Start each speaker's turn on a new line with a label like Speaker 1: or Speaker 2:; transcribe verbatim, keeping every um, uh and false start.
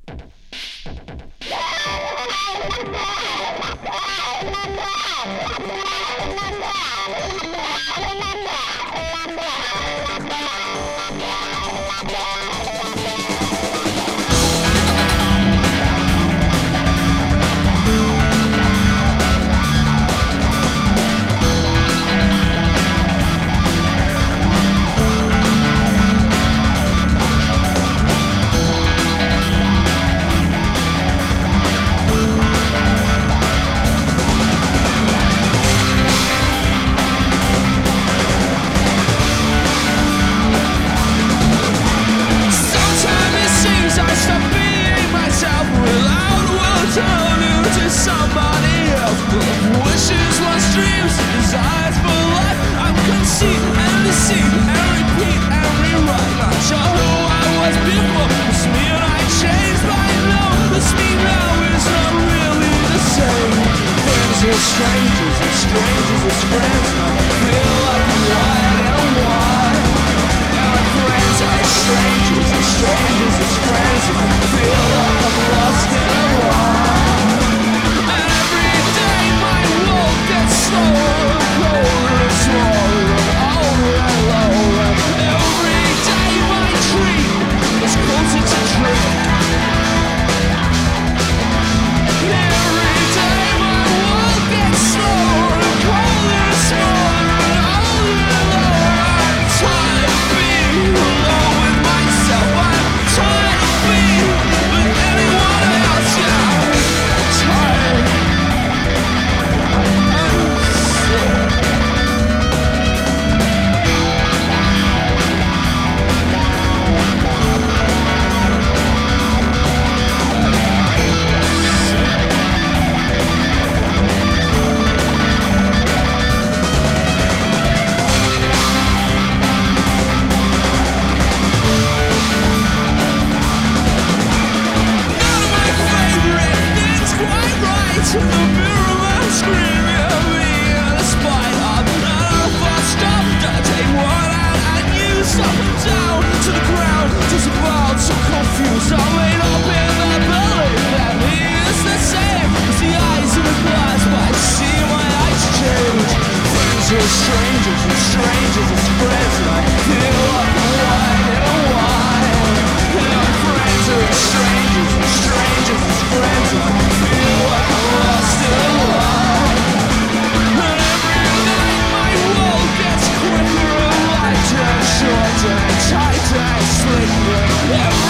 Speaker 1: Strangers and strangers as friends, I feel like I'm white and white. And my friends are strangers and strangers as friends, I feel like I'm lost in a lie. And every day my world gets slower, colder and smaller, older and lower. Every day my dream is closer to drink. Every day my world gets slower, colder and smaller, older and lower. I'm tired of being alone with myself. I'm tired of being with anyone else. Yeah, I'm tired. I'm sick. To the mirror man screaming at me in a spite of none of us stopped. I take one out and use up and down to the ground, just about so confused. I'm laid up in the belly that he is the same as the eyes in a glass, but I see my eyes change. Friends are strangers and strangers as friends, and I feel like I'm white and white. And my friends are strangers and strangers as friends, and I feel like I'm lost in a lie. And every night my world gets quicker and lighter and shorter and tighter and slicker. Every